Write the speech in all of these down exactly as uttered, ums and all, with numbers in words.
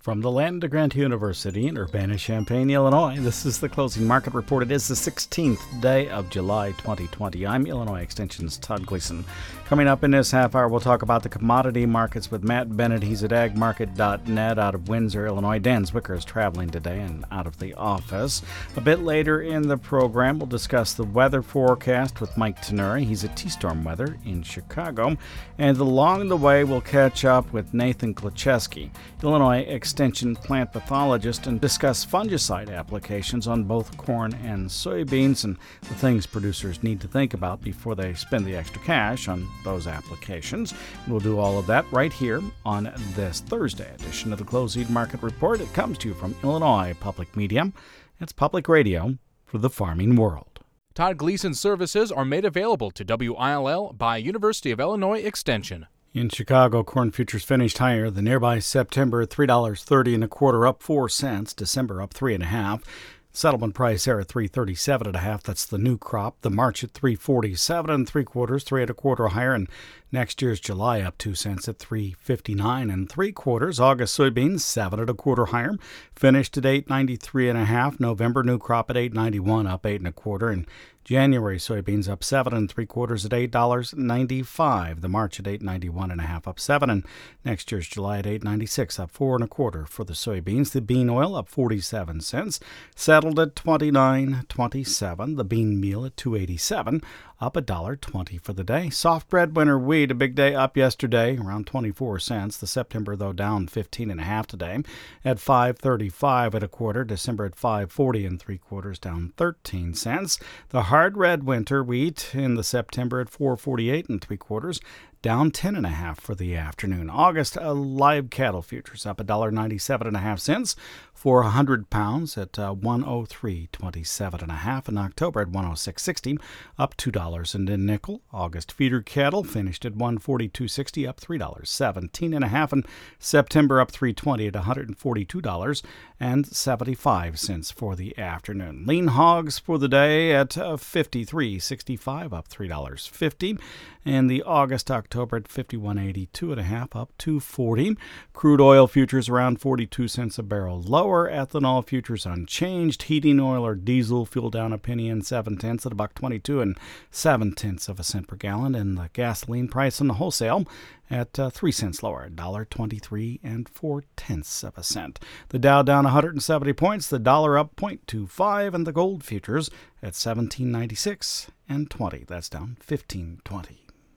From the land of Grant University in Urbana-Champaign, Illinois, this is the Closing Market Report. It is the sixteenth day of July, twenty twenty. I'm Illinois Extension's Todd Gleason. Coming up in this half hour, we'll talk about the commodity markets with Matt Bennett. He's at ag market dot net out of Windsor, Illinois. Dan Zwicker is traveling today and out of the office. A bit later in the program, we'll discuss the weather forecast with Mike Tenuri. He's at T-Storm Weather in Chicago. And along the way, we'll catch up with Nathan Klacheski, Illinois Extension Extension plant pathologist, and discuss fungicide applications on both corn and soybeans and the things producers need to think about before they spend the extra cash on those applications. And we'll do all of that right here on this Thursday edition of the Closing Market Report. It comes to you from Illinois Public Media. It's public radio for the farming world. Todd Gleason services are made available to W I L L by University of Illinois Extension. In Chicago, corn futures finished higher. The nearby September three dollars and thirty cents and a quarter, up four cents. December up three and a half. Settlement price there at three thirty-seven and a half. That's the new crop. The March at three forty-seven and three quarters, three and a quarter higher. And next year's July up two cents at three fifty-nine and three quarters. August soybeans seven and a quarter higher. Finished at eight ninety-three and a half. November new crop at eight ninety-one, up eight and a quarter. And January soybeans up seven and three quarters at eight dollars and ninety-five. The March at eight ninety-one and a half, up seven, and next year's July at eight ninety-six, up four and a quarter for the soybeans. The bean oil up forty-seven cents, settled at twenty-nine twenty-seven. The bean meal at two eighty-seven, up a dollar twenty for the day. Soft bread winter wheat, a big day up yesterday, around twenty-four cents. The September though down fifteen and a half today, at five thirty-five and a quarter. December at five forty and three quarters, down thirteen cents. The hard red winter wheat in the September at four forty-eight and three quarters, down ten and a half for the afternoon. August uh, live cattle futures up a dollar ninety-seven and a half cents for a hundred pounds at uh, one oh three twenty-seven and a half. In October at one oh six sixty, up two dollars and a nickel. August feeder cattle finished at one forty-two sixty, up three dollars seventeen and a half, and September up three twenty at one hundred forty-two dollars and seventy-five cents for the afternoon. Lean hogs for the day at uh, fifty-three sixty-five, up three dollars fifty, and the August October at fifty-one eighty-two and a half, up two forty. Crude oil futures around forty-two cents a barrel lower. Ethanol futures unchanged. Heating oil or diesel fuel down a penny and seven tenths at a buck twenty-two and seven tenths of a cent per gallon. And the gasoline price on the wholesale at uh, three cents lower, one dollar twenty-three and four tenths of a cent. The Dow down one hundred seventy points. The dollar up zero point two five, and the gold futures at seventeen ninety-six and twenty. That's down fifteen twenty.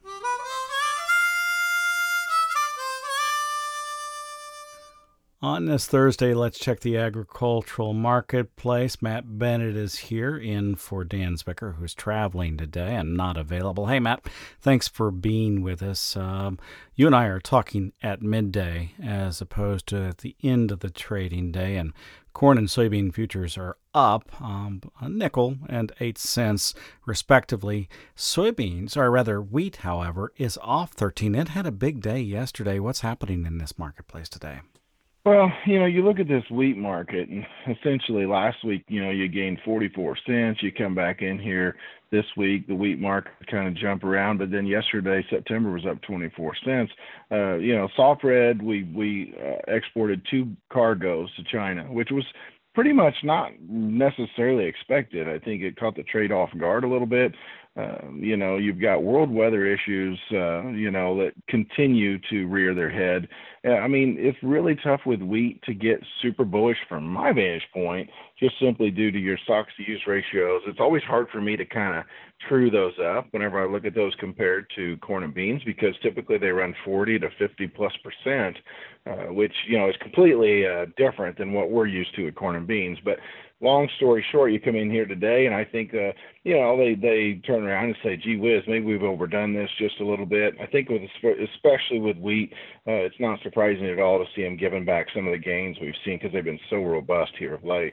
On this Thursday, let's check the agricultural marketplace. Matt Bennett is here in for Dan Zwicker, who's traveling today and not available. Hey, Matt, thanks for being with us. Um, you and I are talking at midday as opposed to at the end of the trading day, and corn and soybean futures are up um, a nickel and eight cents, respectively. Soybeans, or rather wheat, however, is off thirteen. It had a big day yesterday. What's happening in this marketplace today? Well, you know, you look at this wheat market, and essentially last week, you know, you gained forty-four cents. You come back in here this week, the wheat market kind of jump around, but then yesterday, September was up twenty-four cents. Uh, you know, soft red, we, we uh, exported two cargoes to China, which was pretty much not necessarily expected. I think it caught the trade off guard a little bit. Uh, you know, you've got world weather issues, uh, you know, that continue to rear their head. Uh, I mean, it's really tough with wheat to get super bullish from my vantage point, just simply due to your stocks to use ratios. It's always hard for me to kind of true those up whenever I look at those compared to corn and beans, because typically they run forty to fifty plus percent, uh, which, you know, is completely uh, different than what we're used to at corn and beans. But long story short, you come in here today, and I think, uh, you know, they, they turn around and say, gee whiz, maybe we've overdone this just a little bit. I think with especially with wheat, uh, it's not surprising at all to see them giving back some of the gains we've seen because they've been so robust here of late.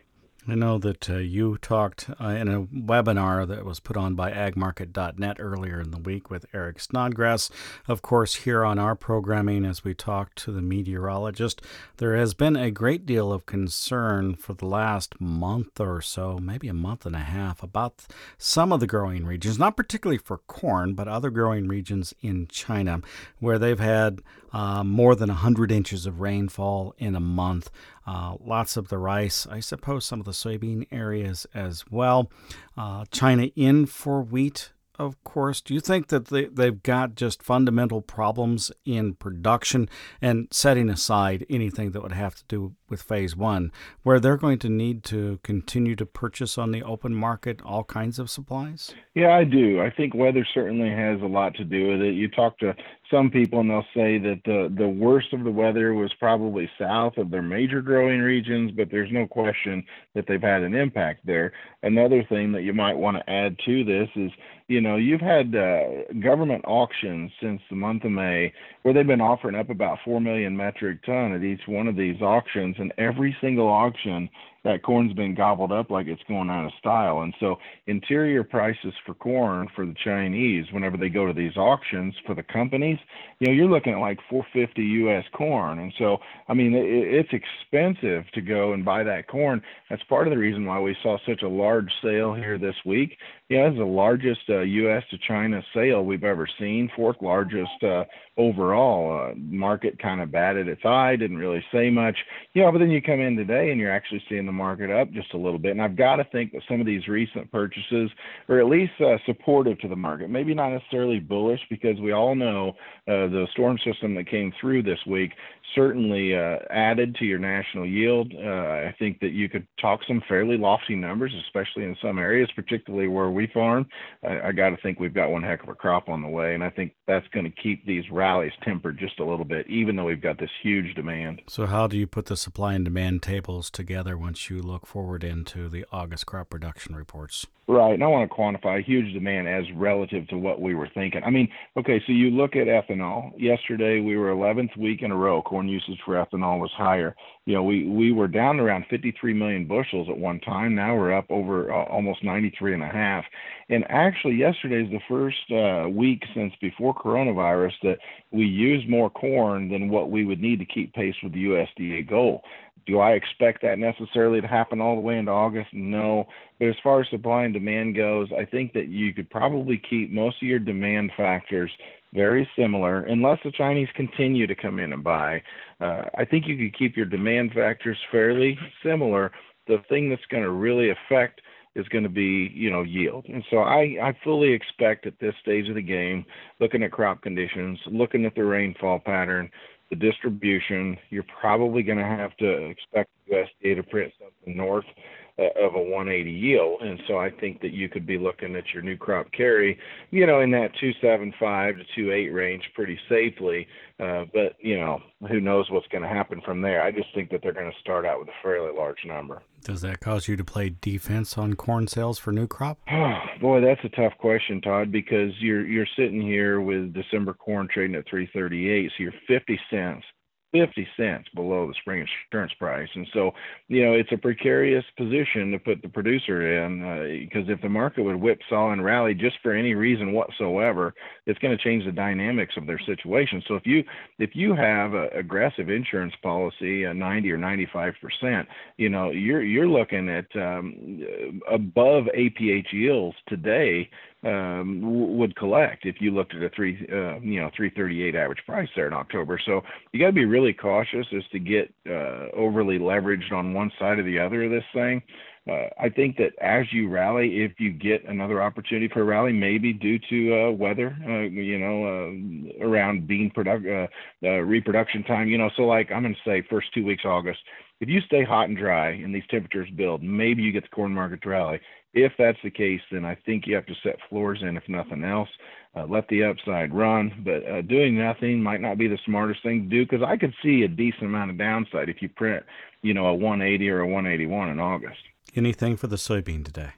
I know that uh, you talked uh, in a webinar that was put on by ag market dot net earlier in the week with Eric Snodgrass. Of course, here on our programming, as we talked to the meteorologist, there has been a great deal of concern for the last month or so, maybe a month and a half, about some of the growing regions, not particularly for corn, but other growing regions in China, where they've had uh, more than one hundred inches of rainfall in a month. Uh, lots of the rice, I suppose some of the soybean areas as well. Uh, China in for wheat, of course. Do you think that they, they've got just fundamental problems in production, and setting aside anything that would have to do with phase one, where they're going to need to continue to purchase on the open market all kinds of supplies? Yeah, I do. I think weather certainly has a lot to do with it. You talk to some people and they'll say that the, the worst of the weather was probably south of their major growing regions, but there's no question that they've had an impact there. Another thing that you might want to add to this is, you know, you've had uh, government auctions since the month of May where they've been offering up about four million metric ton at each one of these auctions, and every single auction that corn's been gobbled up like it's going out of style. And so interior prices for corn for the Chinese, whenever they go to these auctions for the companies, you know, you're looking at like four fifty U S corn. And so, I mean, it, it's expensive to go and buy that corn. That's part of the reason why we saw such a large sale here this week. Yeah, it's the largest uh, U S to China sale we've ever seen, fourth largest uh, overall. Uh, market kind of batted its eye, didn't really say much. You know, but then you come in today and you're actually seeing the market up just a little bit. And I've got to think that some of these recent purchases are at least uh, supportive to the market, maybe not necessarily bullish, because we all know uh, the storm system that came through this week certainly uh, added to your national yield. Uh, I think that you could talk some fairly lofty numbers, especially in some areas, particularly where we farm. I, I got to think we've got one heck of a crop on the way, and I think that's going to keep these rallies tempered just a little bit, even though we've got this huge demand. So how do you put the supply and demand tables together once you look forward into the August crop production reports? Right, and I want to quantify huge demand as relative to what we were thinking. I mean, okay, so you look at ethanol. Yesterday, we were eleventh week in a row. Corn usage for ethanol was higher. You know, we, we were down around fifty-three million bushels at one time. Now we're up over uh, almost ninety-three and a half. And actually, yesterday is the first uh, week since before coronavirus that we used more corn than what we would need to keep pace with the U S D A goal. Do I expect that necessarily to happen all the way into August? No. But as far as supply and demand goes, I think that you could probably keep most of your demand factors very similar, unless the Chinese continue to come in and buy. Uh, I think you could keep your demand factors fairly similar. The thing that's going to really affect is going to be, you know, yield. And so I, I fully expect at this stage of the game, looking at crop conditions, looking at the rainfall pattern, the distribution, you're probably going to have to expect the U S D A to print something north uh, of a one eighty yield. And so I think that you could be looking at your new crop carry, you know, in that two seventy-five to two eight range pretty safely. Uh, but, you know, who knows what's going to happen from there. I just think that they're going to start out with a fairly large number. Does that cause you to play defense on corn sales for new crop? Oh, boy, that's a tough question, Todd, because you're you're sitting here with December corn trading at three thirty-eight, so you're fifty cents. fifty cents below the spring insurance price. And so, you know, it's a precarious position to put the producer in uh, because if the market would whipsaw and rally just for any reason whatsoever, it's going to change the dynamics of their situation. So if you if you have an aggressive insurance policy, a ninety or ninety-five percent, you know, you're you're looking at um, above A P H yields today um, w- would collect if you looked at a three, uh, you know, three thirty-eight average price there in October. So you got to be really cautious as to get uh, overly leveraged on one side or the other of this thing. Uh, I think that as you rally, if you get another opportunity for a rally, maybe due to uh, weather, uh, you know, uh, around bean product, uh, uh, reproduction time, you know, so like I'm going to say first two weeks of August, if you stay hot and dry and these temperatures build, maybe you get the corn market to rally. If that's the case, then I think you have to set floors in, if nothing else. Uh, let the upside run, but uh, doing nothing might not be the smartest thing to do, because I could see a decent amount of downside if you print, you know, a one eighty or a one eighty-one in August. Anything for the soybean today?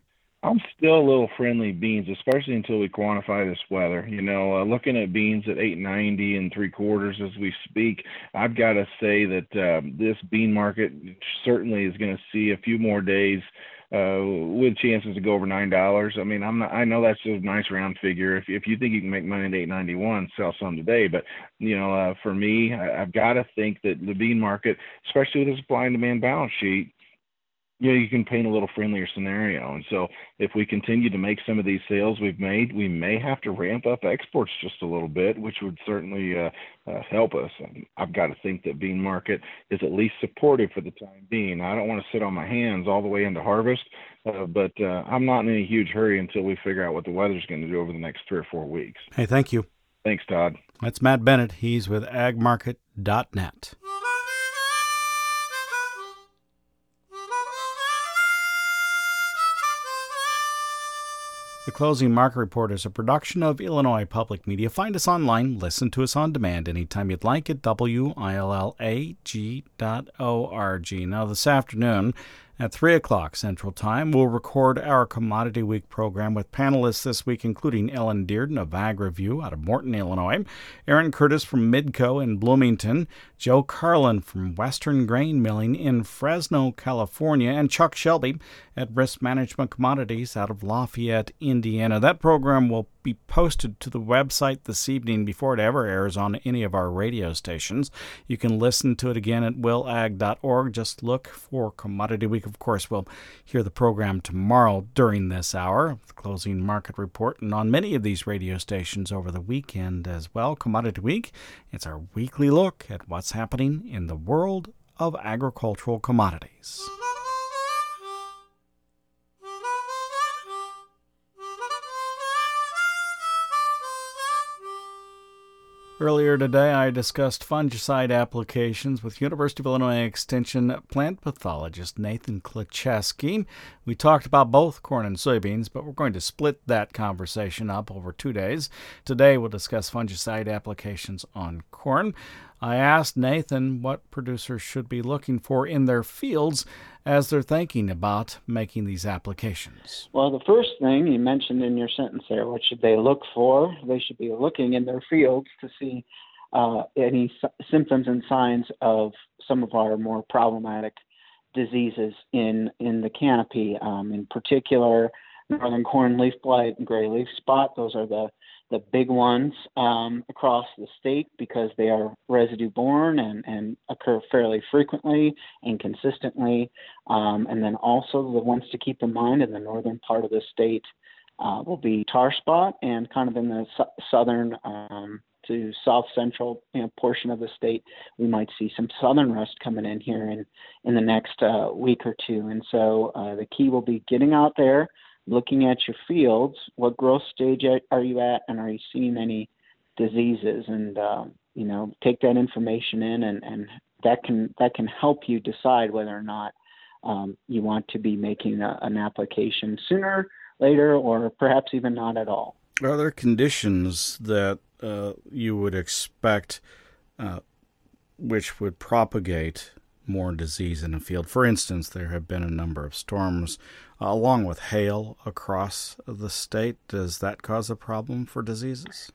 I'm still a little friendly beans, especially until we quantify this weather. You know, uh, looking at beans at eight ninety and three quarters as we speak, I've got to say that um, this bean market certainly is going to see a few more days uh, with chances to go over nine dollars. I mean, I'm not. I know that's a nice round figure. If if you think you can make money at eight ninety one, sell some today. But you know, uh, for me, I, I've got to think that the bean market, especially with the supply and demand balance sheet, you know, you can paint a little friendlier scenario. And so if we continue to make some of these sales we've made, we may have to ramp up exports just a little bit, which would certainly uh, uh, help us. And I've got to think that bean market is at least supportive for the time being. I don't want to sit on my hands all the way into harvest, uh, but uh, I'm not in any huge hurry until we figure out what the weather's going to do over the next three or four weeks. Hey, thank you. Thanks, Todd. That's Matt Bennett. He's with ag market dot net. The Closing Market Report is a production of Illinois Public Media. Find us online, listen to us on demand anytime you'd like at W I L L A G dot org. Now, this afternoon at three o'clock Central Time, we'll record our Commodity Week program with panelists this week, including Ellen Dearden of Ag Review out of Morton, Illinois, Aaron Curtis from Midco in Bloomington, Joe Carlin from Western Grain Milling in Fresno, California, and Chuck Shelby at Risk Management Commodities out of Lafayette, Indiana. That program will be posted to the website this evening before it ever airs on any of our radio stations. You can listen to it again at will ag dot org. Just look for Commodity Week. Of course, we'll hear the program tomorrow during this hour, the Closing Market Report, and on many of these radio stations over the weekend as well. Commodity Week, it's our weekly look at what's happening in the world of agricultural commodities. Earlier today, I discussed fungicide applications with University of Illinois Extension plant pathologist Nathan Klacheski. We talked about both corn and soybeans, but we're going to split that conversation up over two days. Today, we'll discuss fungicide applications on corn. I asked Nathan what producers should be looking for in their fields as they're thinking about making these applications. Well, the first thing you mentioned in your sentence there, what should they look for? They should be looking in their fields to see uh, any s- symptoms and signs of some of our more problematic diseases in, in the canopy. Um, in particular, northern corn leaf blight and gray leaf spot. Those are the the big ones um, across the state because they are residue-borne and, and occur fairly frequently and consistently. Um, and then also the ones to keep in mind in the northern part of the state uh, will be tar spot, and kind of in the su- southern um, to south central you know, portion of the state, we might see some southern rust coming in here in, in the next uh, week or two. And so uh, the key will be getting out there, looking at your fields, what growth stage are you at, and are you seeing any diseases? And, uh, you know, take that information in, and, and that can that can help you decide whether or not um, you want to be making a, an application sooner, later, or perhaps even not at all. Are there conditions that uh, you would expect uh, which would propagate more disease in a field? For instance, there have been a number of storms uh, along with hail across the state. Does that cause a problem for diseases?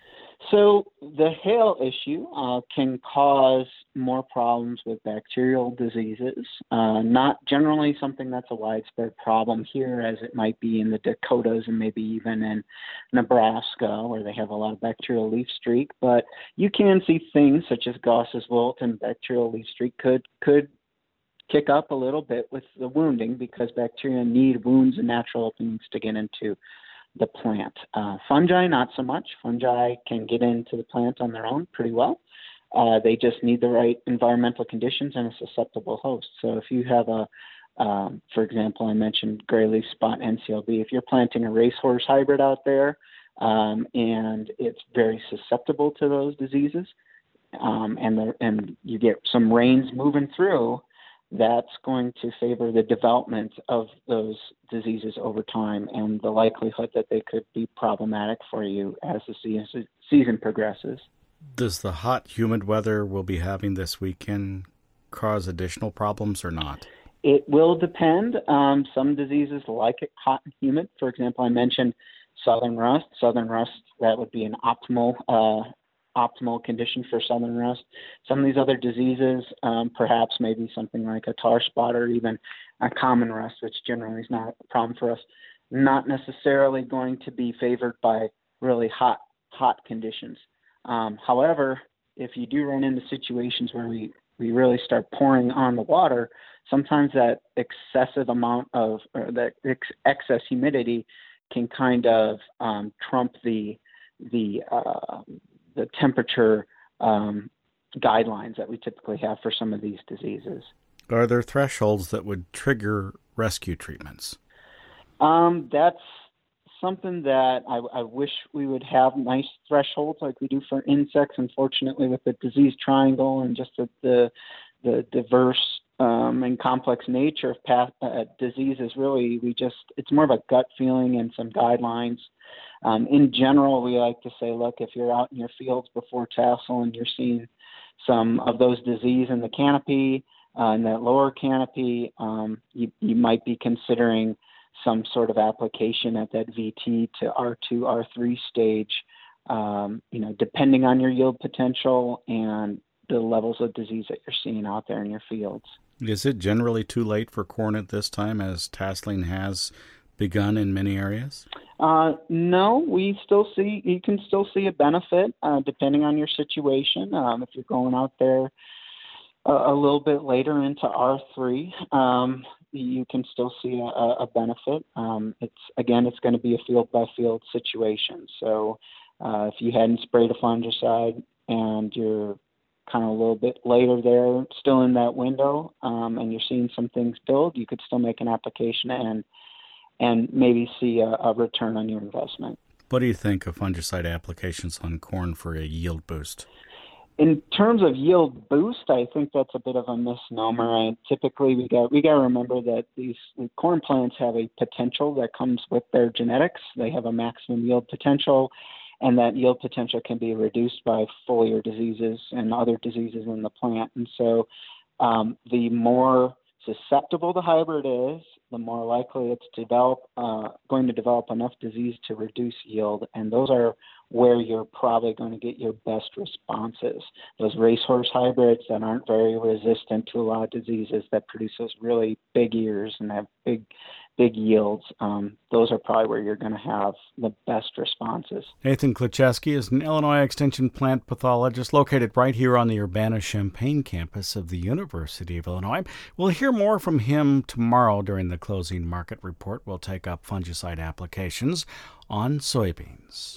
So the hail issue uh, can cause more problems with bacterial diseases, uh, not generally something that's a widespread problem here as it might be in the Dakotas and maybe even in Nebraska where they have a lot of bacterial leaf streak. But you can see things such as Gauss's wilt and bacterial leaf streak could could kick up a little bit with the wounding because bacteria need wounds and natural openings to get into the plant. Uh, fungi, not so much. Fungi can get into the plant on their own pretty well. Uh, they just need the right environmental conditions and a susceptible host. So if you have a, um, for example, I mentioned gray leaf spot N C L B. If you're planting a racehorse hybrid out there um, and it's very susceptible to those diseases, um, and the, and you get some rains moving through, that's going to favor the development of those diseases over time and the likelihood that they could be problematic for you as the season, season progresses. Does the hot, humid weather we'll be having this weekend cause additional problems or not? It will depend. Um, some diseases like it hot and humid. For example, I mentioned southern rust. Southern rust, that would be an optimal uh, optimal condition for southern rust. Some of these other diseases, um, perhaps maybe something like a tar spot or even a common rust, which generally is not a problem for us, not necessarily going to be favored by really hot hot conditions. Um, however, if you do run into situations where we, we really start pouring on the water, sometimes that excessive amount of or that ex- excess humidity can kind of um, trump the the uh, the temperature um, guidelines that we typically have for some of these diseases. Are there thresholds that would trigger rescue treatments? Um, that's something that I, I wish we would have nice thresholds like we do for insects. Unfortunately, with the disease triangle and just the the, the diverse um, and complex nature of path, uh, diseases, really, we just it's more of a gut feeling and some guidelines. Um, in general, we like to say, look, if you're out in your fields before tassel and you're seeing some of those disease in the canopy, uh, in that lower canopy, um, you, you might be considering some sort of application at that V T to R two, R three stage, um, you know, depending on your yield potential and the levels of disease that you're seeing out there in your fields. Is it generally too late for corn at this time, as tasseling has begun in many areas? Uh, no, we still see, you can still see a benefit uh, depending on your situation. Um, if you're going out there a, a little bit later into R three, um, you can still see a, a benefit. Um, it's again, it's going to be a field by field situation. So uh, if you hadn't sprayed a fungicide and you're kind of a little bit later there, still in that window, um, and you're seeing some things build, you could still make an application and and maybe see a, a return on your investment. What do you think of fungicide applications on corn for a yield boost? In terms of yield boost, I think that's a bit of a misnomer. And typically, we got we got to remember that these corn plants have a potential that comes with their genetics. They have a maximum yield potential, and that yield potential can be reduced by foliar diseases and other diseases in the plant. And so, um, the more susceptible the hybrid is, the more likely it's develop, uh, going to develop enough disease to reduce yield. And those are where you're probably going to get your best responses. Those racehorse hybrids that aren't very resistant to a lot of diseases, that produce those really big ears and have big, big yields, um, those are probably where you're going to have the best responses. Nathan Kluczewski is an Illinois Extension plant pathologist located right here on the Urbana-Champaign campus of the University of Illinois. We'll hear more from him tomorrow during the closing market report. We'll take up fungicide applications on soybeans.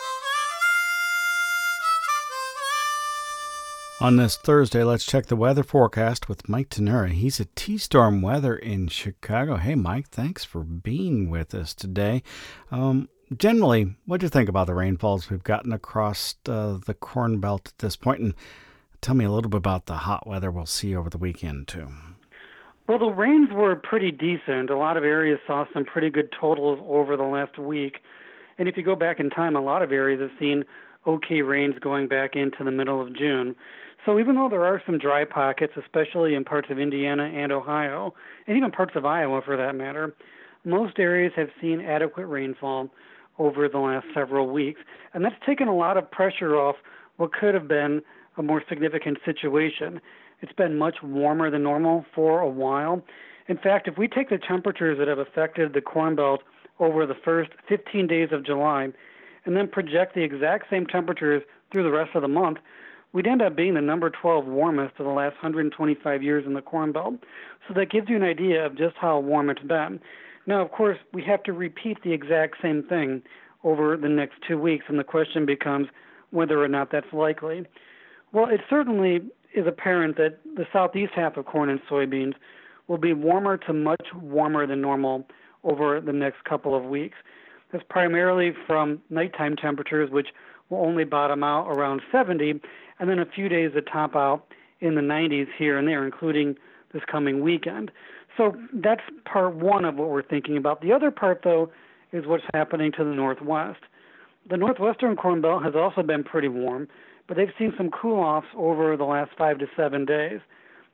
On this Thursday, let's check the weather forecast with Mike Tenura. He's at T-Storm Weather in Chicago. Hey, Mike, thanks for being with us today. Um, generally, what do you think about the rainfalls we've gotten across uh, the Corn Belt at this point? And tell me a little bit about the hot weather we'll see over the weekend, too. Well, the rains were pretty decent. A lot of areas saw some pretty good totals over the last week. And if you go back in time, a lot of areas have seen okay rains going back into the middle of June. So even though there are some dry pockets, especially in parts of Indiana and Ohio, and even parts of Iowa for that matter, most areas have seen adequate rainfall over the last several weeks. And that's taken a lot of pressure off what could have been a more significant situation. It's been much warmer than normal for a while. In fact, if we take the temperatures that have affected the Corn Belt over the first fifteen days of July and then project the exact same temperatures through the rest of the month, we'd end up being the number twelve warmest of the last one hundred twenty-five years in the Corn Belt. So that gives you an idea of just how warm it's been. Now, of course, we have to repeat the exact same thing over the next two weeks, and the question becomes whether or not that's likely. Well, it certainly is apparent that the southeast half of corn and soybeans will be warmer to much warmer than normal over the next couple of weeks. That's primarily from nighttime temperatures, which will only bottom out around seventy, and then a few days that top out in the nineties here and there, including this coming weekend. So that's part one of what we're thinking about. The other part, though, is what's happening to the northwest. The northwestern Corn Belt has also been pretty warm, but they've seen some cool-offs over the last five to seven days.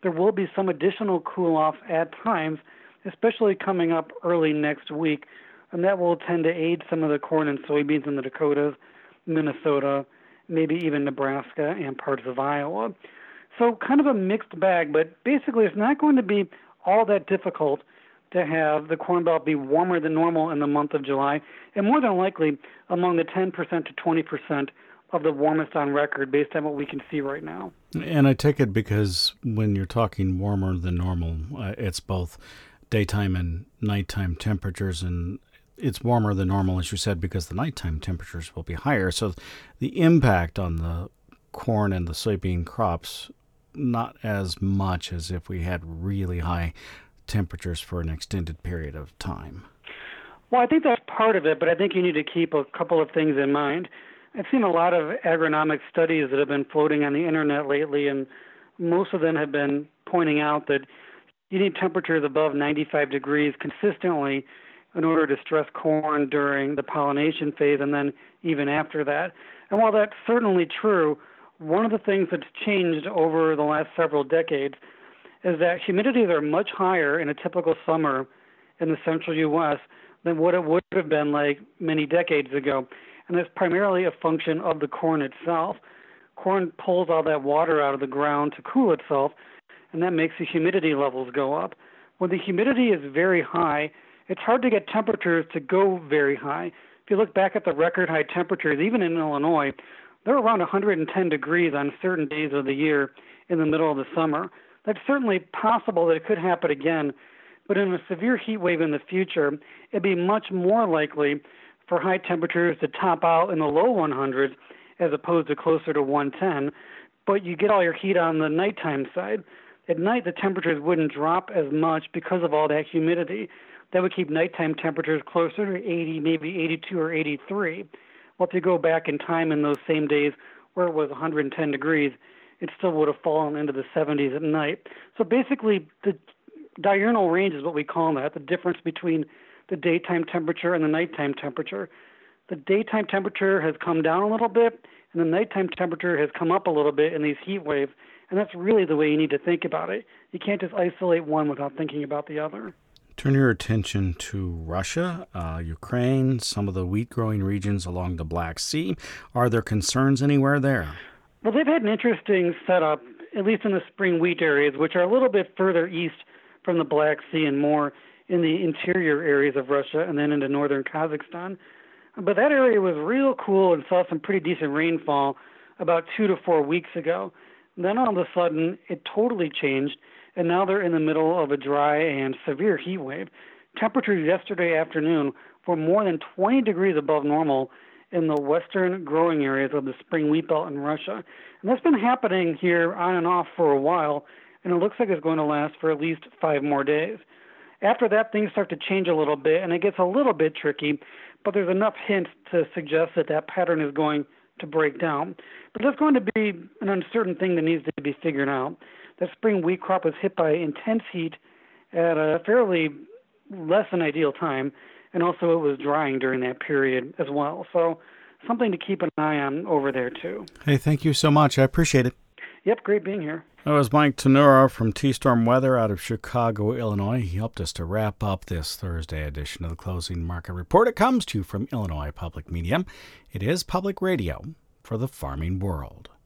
there will be some additional cool-off at times, especially coming up early next week, and that will tend to aid some of the corn and soybeans in the Dakotas, Minnesota, maybe even Nebraska and parts of Iowa. So kind of a mixed bag, but basically it's not going to be all that difficult to have the Corn Belt be warmer than normal in the month of July, and more than likely among the ten percent to twenty percent of the warmest on record based on what we can see right now. And I take it because when you're talking warmer than normal, uh, it's both daytime and nighttime temperatures, and it's warmer than normal, as you said, because the nighttime temperatures will be higher. So the impact on the corn and the soybean crops, not as much as if we had really high temperatures for an extended period of time. Well, I think that's part of it, but I think you need to keep a couple of things in mind. I've seen a lot of agronomic studies that have been floating on the internet lately, and most of them have been pointing out that you need temperatures above ninety-five degrees consistently in order to stress corn during the pollination phase and then even after that. And while that's certainly true, one of the things that's changed over the last several decades is that humidities are much higher in a typical summer in the central U S than what it would have been like many decades ago. And that's primarily a function of the corn itself. Corn pulls all that water out of the ground to cool itself, and that makes the humidity levels go up. When the humidity is very high, it's hard to get temperatures to go very high. If you look back at the record high temperatures, even in Illinois, they're around one hundred ten degrees on certain days of the year in the middle of the summer. That's certainly possible that it could happen again, but in a severe heat wave in the future, it'd be much more likely for high temperatures to top out in the low one hundreds as opposed to closer to one ten, but you get all your heat on the nighttime side. At night, the temperatures wouldn't drop as much because of all that humidity. That would keep nighttime temperatures closer to eighty, maybe eighty-two or eighty-three. Well, if you go back in time in those same days where it was one hundred ten degrees, it still would have fallen into the seventies at night. So basically, the diurnal range is what we call that, the difference between the daytime temperature and the nighttime temperature. The daytime temperature has come down a little bit, and the nighttime temperature has come up a little bit in these heat waves, and that's really the way you need to think about it. You can't just isolate one without thinking about the other. Turn your attention to Russia, uh, Ukraine, some of the wheat-growing regions along the Black Sea. Are there concerns anywhere there? Well, they've had an interesting setup, at least in the spring wheat areas, which are a little bit further east from the Black Sea and more in the interior areas of Russia and then into northern Kazakhstan. But that area was real cool and saw some pretty decent rainfall about two to four weeks ago. Then all of a sudden, it totally changed, and now they're in the middle of a dry and severe heat wave. Temperatures yesterday afternoon were more than twenty degrees above normal in the western growing areas of the spring wheat belt in Russia. And that's been happening here on and off for a while, and it looks like it's going to last for at least five more days. After that, things start to change a little bit, and it gets a little bit tricky, but there's enough hints to suggest that that pattern is going to break down. But that's going to be an uncertain thing that needs to be figured out. The spring wheat crop was hit by intense heat at a fairly less than ideal time, and also it was drying during that period as well. So something to keep an eye on over there, too. Hey, thank you so much. I appreciate it. Yep, great being here. That was Mike Tenura from T-Storm Weather out of Chicago, Illinois. He helped us to wrap up this Thursday edition of the Closing Market Report. It comes to you from Illinois Public Media. It is public radio for the farming world.